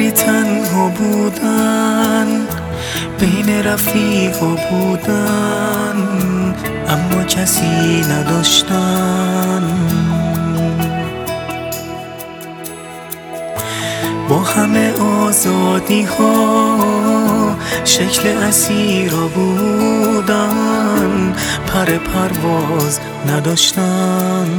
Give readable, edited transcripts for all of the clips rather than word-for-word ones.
ولی تنها بودن، بین رفیقا بودن، اما کسی نداشتن. با همه آزادی ها شکل اسیرا بودن، پر پرواز نداشتن.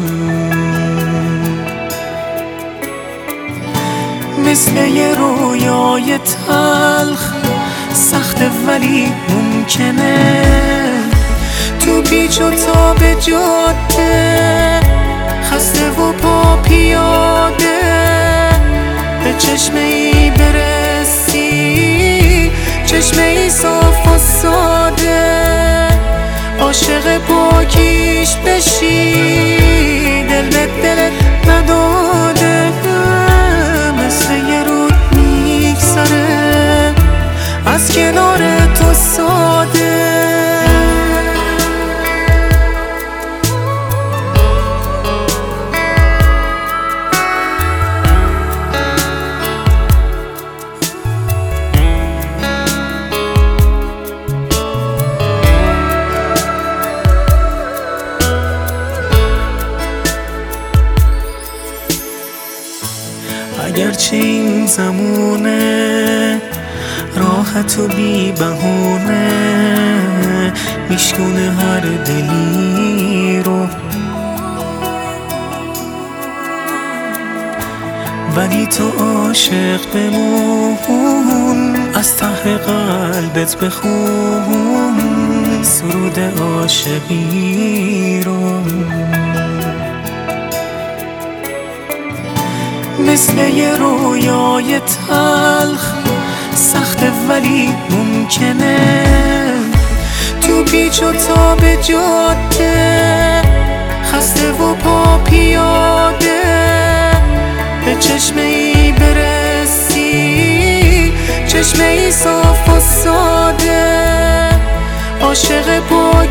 مثل یه رویای تلخ، سخته ولی ممکنه، تو پیچ و تاب جاده، خسته و پا پیاده، به چشمه ای برسی، چشمه ای صاف و ساده، عاشق پاکیش بشی، دل به دلت نداده. مثل یه رود میگذره از کنار تو ساده. اگرچه این زمونه راحت و بی بهونه، میشکونه هر دلی رو، ولی تو عاشق بمون، از ته قلبت بخون سرود عاشقی رو. مثل یه رویای تلخ، سخته ولی ممکنه، تو پیچ و تاب جاده، خسته و پا پیاده، به چشمه ای برسی، چشمه ای صاف و ساده، عاشق پاک